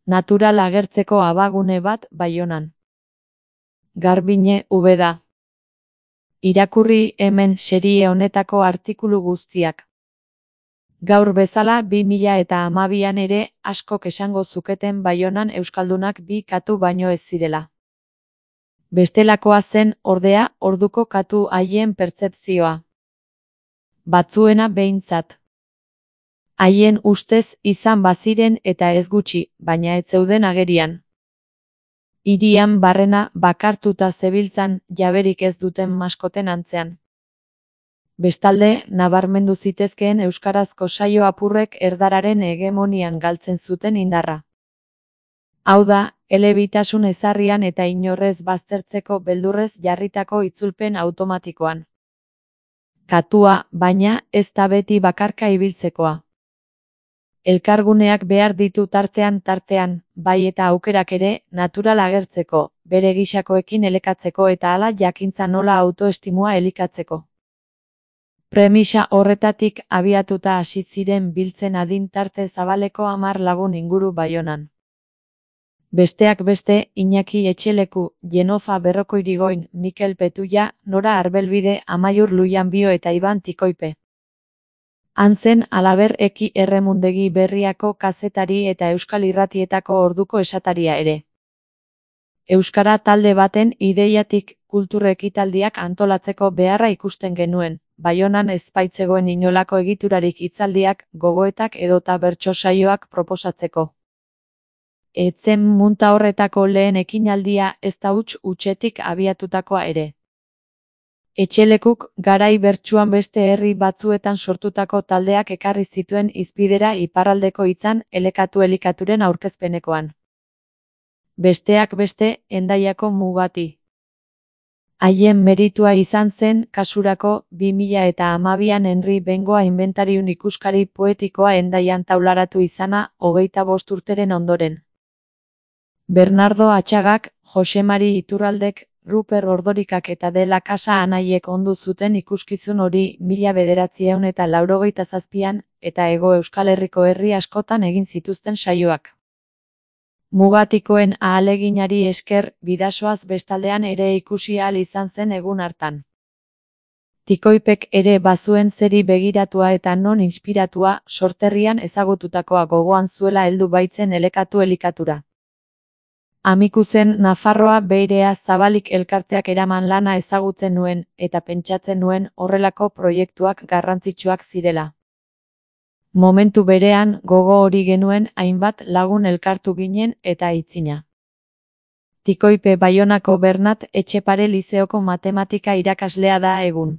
natural agertzeko abagune bat Baionan. Garbine Ubeda. Irakurri hemen serie honetako artikulu guztiak. Gaur bezala 2012an ere askok esango zuketen Baionan euskaldunak bi katu baino ez zirela. Bestelakoa zen, ordea, orduko katu haien pertzepzioa. Batzuena behintzat. Haien ustez izan baziren eta ez gutxi, baina ez zeuden agerian. Hirian barrena bakartuta zebiltzan jaberik ez duten maskoten antzean. Bestalde, nabarmendu zitezkeen euskarazko saio apurrek erdararen hegemonian galtzen zuten indarra. Hau da, elebitasun ezarrian eta inorrez baztertzeko beldurrez jarritako itzulpen automatikoan. Katua, baina, ez da beti bakarka ibiltzekoa. Elkarguneak behar ditu tartean, bai eta aukerak ere, natural agertzeko, bere gisakoekin elekatzeko eta hala jakintza nola autoestimua elikatzeko. Premisa horretatik abiatuta hasi ziren biltzen adin tarte zabaleko 10 lagun inguru Baionan. Besteak beste, Iñaki Etxeleku, Jenofa Berrokoirigoin, Mikel Petulla, Nora Arbelbide, Amaiur Luianbio eta Iban Tikoipe. Hantzen halaber Eki Erremundegi Berriako kazetari eta Euskal Irratietako orduko esataria ere. Euskara talde baten ideiatik kultur ekitaldiak antolatzeko beharra ikusten genuen, Baionan ez baitzegoen inolako egiturarik hitzaldiak, gogoetak edota bertso saioak proposatzeko. Etzen munta horretako lehen ekinaldia ez da hutsetik abiatutakoa ere. Etxelekuk garai bertsuan beste herri batzuetan sortutako taldeak ekarri zituen hizpidera iparraldeko hitzan elekatu elikaturen aurkezpenekoan. Besteak beste, Hendaiako Mugati. Haien meritua izan zen, kasurako, 2012an Henri Bengoa inventariun ikuskari poetikoa Hendaian taularatu izana 25 urteren ondoren. Bernardo Atxagak, Josemari Iturraldek, Ruper Ordorikak eta De la Casa anaiek ondu zuten ikuskizun hori 1987an eta Hego Euskal Herriko herri askotan egin zituzten saioak. Mugatikoen ahaleginari esker, Bidasoaz bestaldean ere ikusi ahal izan zen egun hartan. Tikoipek ere bazuen zeri begiratua eta non inspiratua, sorterrian ezagututakoa gogoan zuela heldu baitzen elekatu elikatura. Amikuzen Nafarroa Beirea Zabalik elkarteak eraman lana ezagutzen nuen, eta pentsatzen nuen horrelako proiektuak garrantzitsuak zirela. Momentu berean, gogo hori genuen hainbat lagun elkartu ginen eta aitzina. Tikoipe Baionako Bernat Etxepare Lizeoko matematika irakaslea da egun.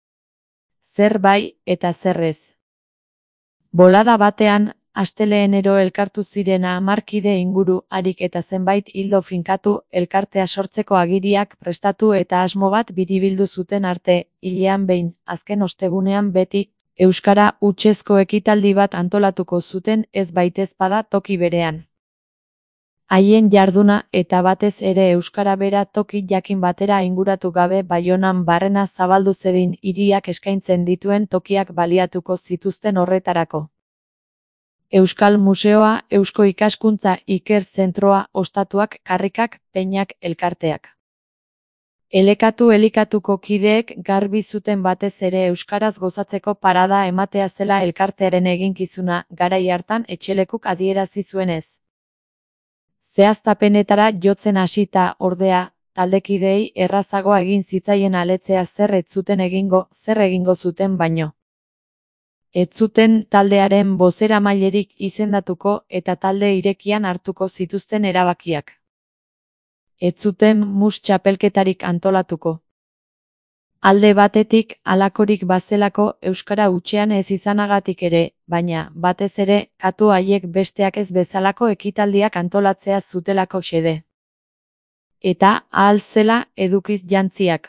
Zer bai eta zer ez. Bolada batean, astelehenero elkartu ziren 10 kide inguru, harik eta zenbait ildo finkatu, elkartea sortzeko agiriak prestatu eta asmo bat biribildu zuten arte, hilean behin, azken ostegunean beti, euskara hutsezko ekitaldi bat antolatuko zuten ez baitezpada toki berean. Haien jarduna eta batez ere euskara bera toki jakin batera inguratu gabe Baionan barrena zabaldu zedin hiriak eskaintzen dituen tokiak baliatuko zituzten horretarako. Euskal Museoa, Eusko Ikaskuntza Iker Zentroa, ostatuak, karrikak, peinak, elkarteak. Elekatu elikatuko kideek garbi zuten batez ere euskaraz gozatzeko parada ematea zela elkartearen eginkizuna, garai hartan Etxelekuk adierazi zuenez. Zehaztapenetara jotzen hasita, ordea, taldekideei errazagoa egin zitzaien aletzea zer ez zuten egingo, zer egingo zuten baino. Ez zuten taldearen bozeramailerik izendatuko eta talde irekian hartuko zituzten erabakiak. Ez zuten mus txapelketarik antolatuko. Alde batetik, halakorik bazelako euskara hutsean ez izanagatik ere, baina, batez ere, katu haiek besteak ez bezalako ekitaldiak antolatzea zutelako xede. Eta, ahal zela, edukiz jantziak.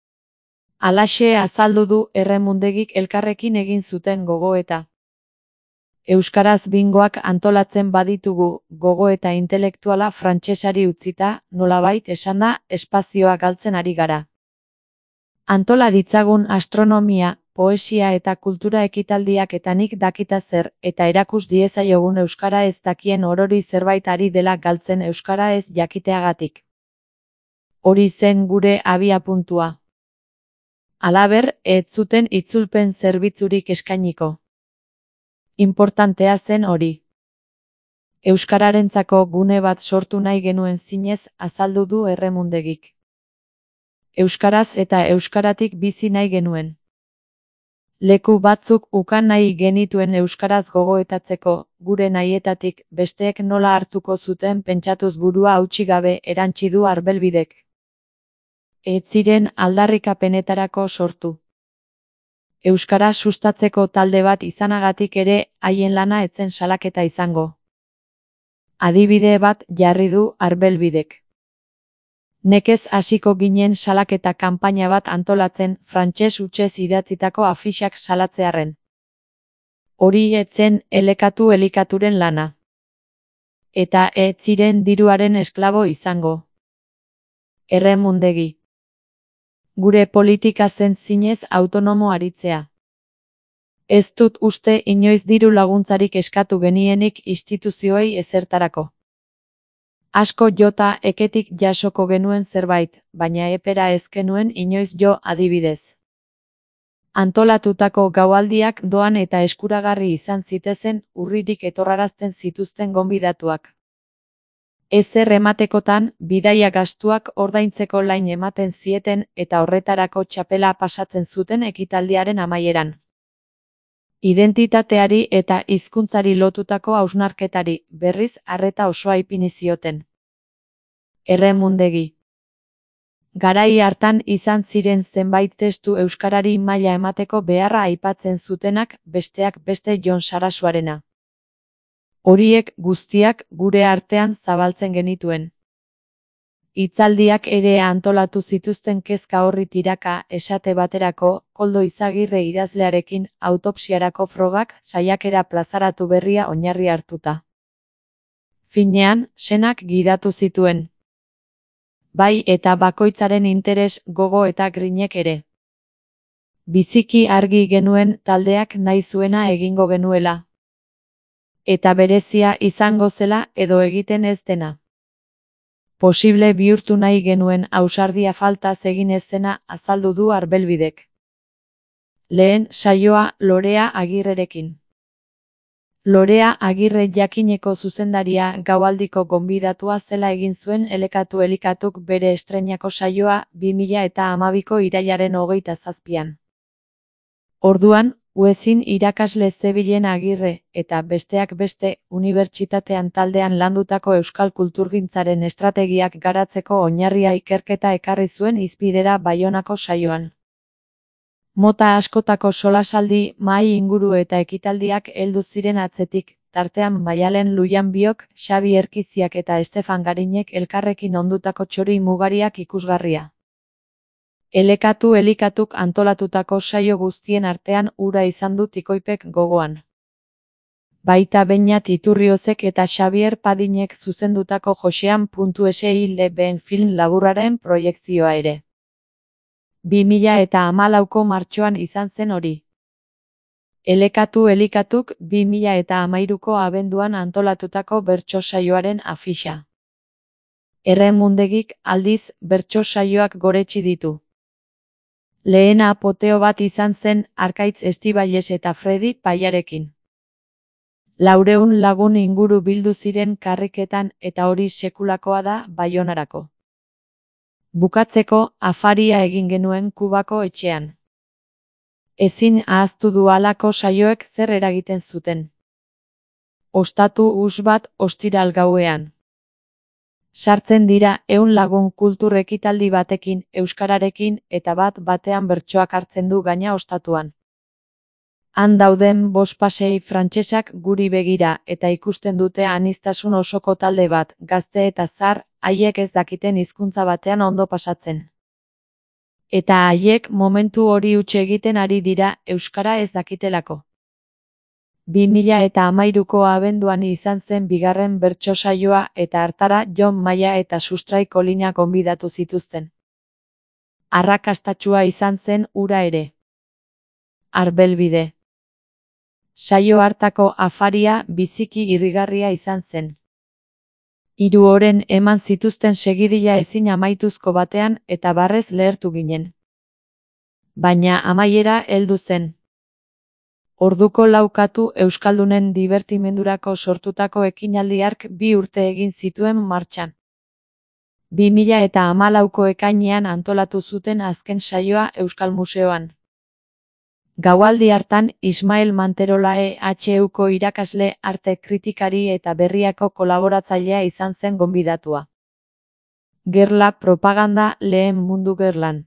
Halaxe azaldu du Erremundegik elkarrekin egin zuten gogoeta. Euskaraz bingoak antolatzen baditugu, gogoeta intelektuala frantsesari utzita, nolabait esanda, espazioa galtzen ari gara. Antola ditzagun astronomia, poesia eta kultura ekitaldiak eta nik dakita zer, eta erakus diezaiogun euskara ez dakien orori zerbait ari dela galtzen euskara ez jakiteagatik. Hori zen gure abiapuntua. Halaber, ez zuten itzulpen zerbitzurik eskainiko. Inportantea zen hori. Euskararentzako gune bat sortu nahi genuen zinez azaldu du Erremundegik. Euskaraz eta euskaratik bizi nahi genuen. Leku batzuk ukan nahi genituen euskaraz gogoetatzeko, gure nahietatik besteek nola hartuko zuten pentsatuz burua hautsi gabe erantsi du Arbelbidek. Ez ziren aldarrikapenetarako sortu. Euskara sustatzeko talde bat izanagatik ere haien lana ez zen salaketa izango. Adibide bat jarri du Arbelbidek. Nekez hasiko ginen salaketa kanpaina bat antolatzen frantses hutsez idatzitako afixak salatzearren. Hori ez zen elikaturen lana. Eta ez ziren diruaren esklabo izango. Erremundegi. Gure politika zen zinez autonomo aritzea. Ez dut uste inoiz diru laguntzarik eskatu genienik instituzioei ezertarako. Asko jota eketik jasoko genuen zerbait, baina epera ez genuen inoiz jo adibidez. Antolatutako gaualdiak doan eta eskuragarri izan zitezen urririk etorrarazten zituzten gonbidatuak. Ezer ematekotan, bidaia gastuak ordaintzeko lain ematen zieten eta horretarako txapela pasatzen zuten ekitaldiaren amaieran. Identitateari eta hizkuntzari lotutako hausnarketari berriz arreta osoa ipini zioten. Erremundegi. Garai hartan izan ziren zenbait testu euskarari maila emateko beharra aipatzen zutenak, besteak beste Jon Sarasuarena. Horiek guztiak gure artean zabaltzen genituen. Hitzaldiak ere antolatu zituzten kezka horri tiraka, esate baterako, Koldo Izagirre idazlearekin autopsiarako frogak saiakera plazaratu berria oinarri hartuta. Finean, senak gidatu zituen. Bai eta bakoitzaren interes, gogo eta grinek ere. Biziki argi genuen taldeak nahi zuena egingo genuela. Eta berezia izango zela edo egiten ez dena. Posible bihurtu nahi genuen ausardia faltaz egin ez zena azaldu du Arbelbidek. Lehen saioa Lorea Agirrerekin. Lorea Agirre jakineko zuzendaria gaualdiko gonbidatua zela egin zuen elikatuk bere estreinako saioa 2012ko irailaren 27an. Orduan, Uezin irakasle zebilen Agirre, eta besteak beste, unibertsitatean taldean landutako euskal kulturgintzaren estrategiak garatzeko oinarria ikerketa ekarri zuen hizpidera Baionako saioan. Mota askotako solasaldi, mahai inguru eta ekitaldiak heldu ziren atzetik, tartean Maialen Lujanbiok, Xabi Erkiziak eta Estefan Garinek elkarrekin ondutako txori mugariak ikusgarria. Elikatuk antolatutako saio guztien artean ura izan du Tikoipek gogoan. Baita Beñat Iturriozek eta Xabier Padinek zuzendutako Josean.silben film laburraren proiekzioa ere. 2014ko martxoan izan zen hori. Elikatuk 2013ko abenduan antolatutako bertso saioaren afixa. Erremundegik aldiz bertso saioak goretsi ditu. Lehena apoteo bat izan zen Arkaitz Estibailes eta Fredi Paiarekin. 400 lagun inguru bildu ziren karriketan eta hori sekulakoa da Baionarako. Bukatzeko, afaria egin genuen Kubako etxean. Ezin ahaztu du halako saioek zer eragiten zuten. Ostatu hus bat ostiral gauean. Sartzen dira 100 lagun kultur ekitaldi batekin, euskararekin eta bat-batean bertsoak hartzen du gaina ostatuan. Han dauden 5 pasei frantsesak guri begira eta ikusten dute aniztasun osoko talde bat, gazte eta zahar, haiek ez dakiten hizkuntza batean ondo pasatzen. Eta haiek momentu hori huts egiten ari dira euskara ez dakitelako. 2013ko abenduan izan zen bigarren bertso saioa eta hartara Jon Maia eta Sustrai Kolina gonbidatu zituzten. Arrakastatsua izan zen hura ere. Arbelbide. Saio hartako afaria biziki irrigarria izan zen. 3 oren eman zituzten segidila ezin amaituzko batean eta barrez lehertu ginen. Baina amaiera heldu zen. Orduko laukatu euskaldunen divertimendurako sortutako ekinaldi hark 2 urte egin zituen martxan. 2014ko ekainean antolatu zuten azken saioa Euskal Museoan. Gaualdi hartan Ismael Manterola EHUko irakasle, arte kritikari eta berriako kolaboratzailea izan zen gonbidatua. Gerla propaganda lehen mundu gerlan.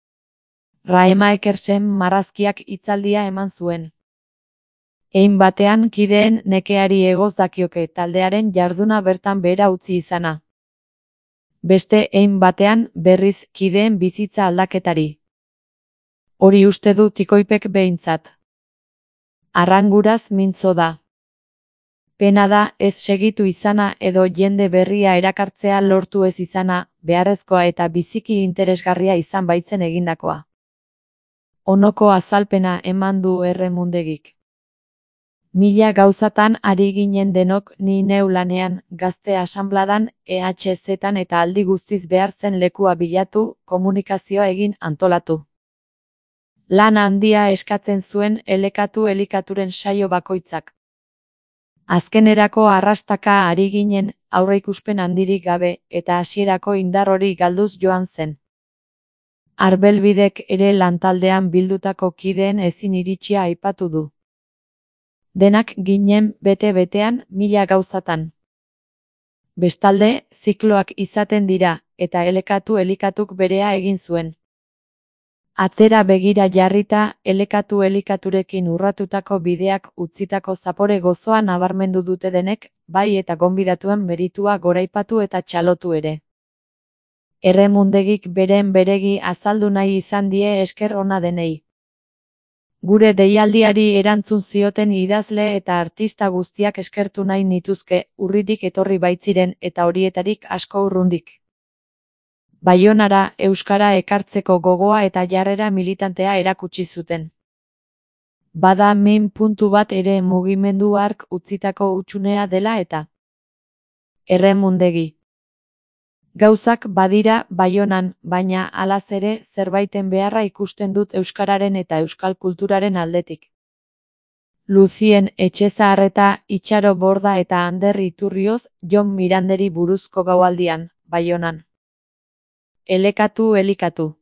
Raema Ekersen marrazkiak hitzaldia eman zuen. Hein batean kideen nekeari egoz dakioke taldearen jarduna bertan behera utzi izana. Beste hein batean berriz kideen bizitza aldaketari. Hori uste du Tikoipek behintzat. Arranguraz mintzo da. Pena da ez segitu izana edo jende berria erakartzea lortu ez izana, beharrezkoa eta biziki interesgarria izan baitzen egindakoa. Onoko azalpena eman du Erremundegik. 1000 gauzatan ari ginen denok ni neu lanean, gazte asanbladan, EHZ-tan eta aldi guztiz behar zen lekua bilatu, komunikazioa egin antolatu. Lan handia eskatzen zuen elekatu elikaturen saio bakoitzak. Azkenerako arrastaka ari ginen, aurreikuspen handirik gabe, eta hasierako indar hori galduz joan zen. Arbelbidek ere lantaldean bildutako kideen ezin iritsia aipatu du. Denak ginen bete-betean 1000 gauzatan. Bestalde, zikloak izaten dira, eta elekatu elikatuk berea egin zuen. Atzera begira jarrita, elekatu elikaturekin urratutako bideak utzitako zapore gozoa nabarmendu dute denek, bai eta gonbidatuen meritua goraipatu eta txalotu ere. Erremundegik beren beregi azaldu nahi izan die esker ona denei. Gure deialdiari erantzun zioten idazle eta artista guztiak eskertu nahi nituzke, urririk etorri baitziren eta horietarik asko urrundik. Baionara euskara ekartzeko gogoa eta jarrera militantea erakutsi zuten. Bada min puntu bat ere mugimendu hark utzitako hutsunea dela eta. Erremundegi. Gauzak badira Baionan, baina halaz ere zerbaiten beharra ikusten dut euskararen eta euskal kulturaren aldetik. Lucien Etxezaharreta, Itxaro Borda eta Ander Iturrioz, Jon Miranderi buruzko gaualdian, Baionan. Elekatu elikatu.